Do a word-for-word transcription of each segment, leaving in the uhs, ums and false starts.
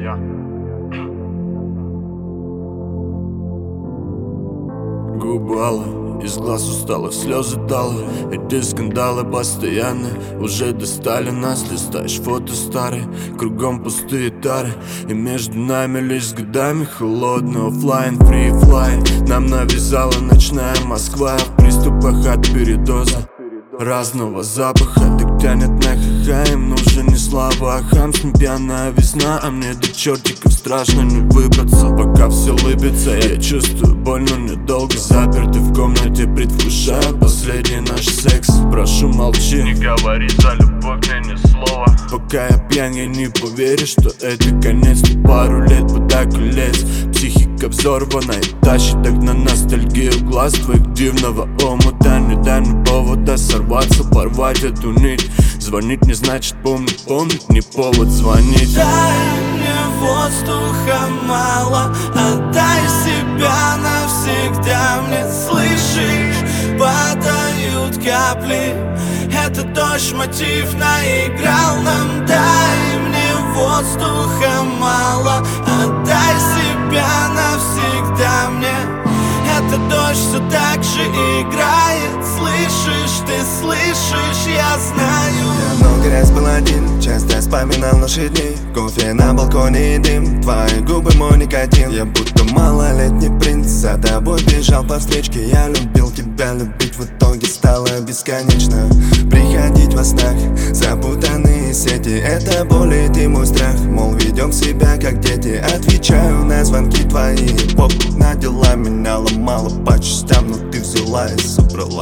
Губы алые, из глаз усталых слезы талые. Эти скандалы постоянно уже достали нас. Листаешь фото старые, кругом пустые тары, и между нами лишь с годами холодный оффлайн. Free fly нам навязала ночная Москва в приступах от передоза разного запаха. Так тянет на ха-ха, им нужен не слава, а хамство. Пьяная весна, а мне до чертиков страшно не выбраться. Пока все лыбится, я чувствую боль, но недолго. Заперты в комнате, предвкушая последний наш секс. Прошу, молчи, не говори за любовь мне ни слова. Пока я пьян, я не поверю, что это конец. Но пару лет пода колец, психика взорвана и тащит так на ностальгию глаз твоих дивного омута. Не дай мне повода сорваться, порвать эту нить. Звонить не значит помнить, помнить не повод звонить. Дай мне воздуха мало, отдай себя навсегда мне. Слышишь, падают капли, это дождь мотив наиграл нам. Дай мне воздуха мало, отдай себя навсегда мне. Это дождь все так же играет. Слышишь, ты слышишь, я знаю. Я много раз был один, часто вспоминал наши дни. Кофе на балконе и дым, твои губы мой никотин. Я будто малолетний принц, за тобой бежал по встречке. Я любил тебя, любить в итоге стало бесконечно. Приходить во снах, запутанные сети, это боль и ты мой страх. Мол, ведем себя как дети, отвечаю на звонки твои. Поп на дела меня ломала по частям, но ты взяла и собрала.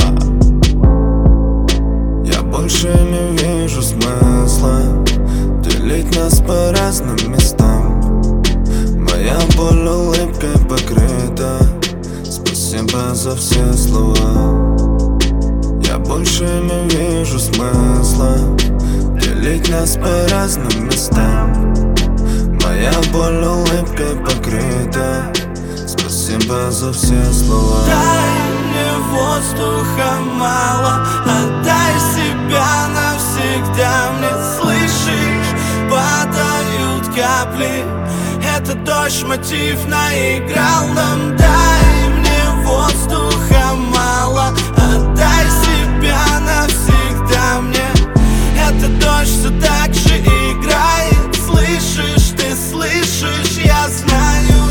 Я больше не вижу смысла делить нас по разным местам. Моя боль улыбкой покрыта, спасибо за все слова. Я больше не вижу смысла делить нас по разным местам. Моя боль улыбкой покрыта, спасибо за все слова. Дай мне воздуха мало, отдай себя навсегда мне. Слышишь, падают капли, это дождь мотив наиграл нам. Дай мне воздуха мало, отдай себя навсегда мне. Это дождь все так же играет. Слышишь, ты слышишь, я знаю.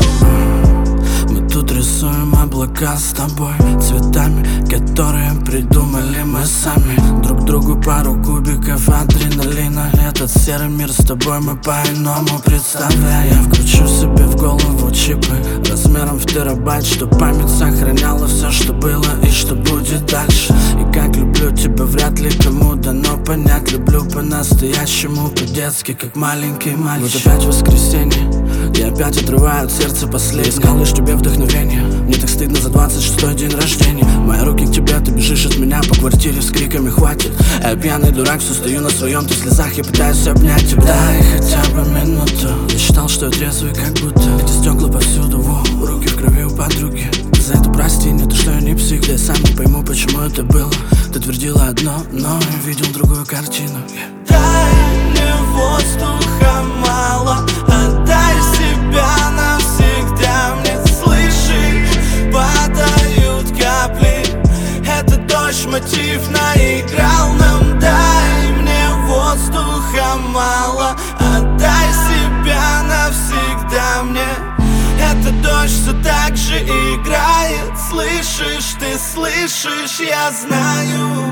Тут рисуем облака с тобой цветами, которые придумали мы сами. Друг другу пару кубиков адреналина. Этот серый мир с тобой мы по-иному представляем. Я вкручу себе в голову чипы размером в терабайт, чтоб память сохраняла все, что было и что будет дальше. И как люблю тебя вряд ли кому дано понять. Люблю по-настоящему, по-детски, как маленький мальчик. Вот опять воскресенье, я опять отрываю от сердца последнее. Искал лишь тебе вдохновение, мне так стыдно за двадцать шестой день рождения. Мои руки к тебе, ты бежишь от меня по квартире с криками «хватит». А я пьяный дурак, все стою на своем, ты в слезах, я пытаюсь обнять тебя. Дай хотя бы минуту, я считал, что я трезвый как будто. Эти стекла повсюду, во, руки в крови у подруги. За это прости, не то, что я не псих, да я сам не пойму, почему это было. Ты твердила одно, но я видел другую картину. yeah. Дай мне воздуха мало, отдай себя навсегда мне. Слышишь, падают капли, это дождь мотив наиграл нам. Дай мне воздуха мало, отдай себя навсегда мне. Это дождь все так же играет. Слышишь, ты слышишь, я знаю.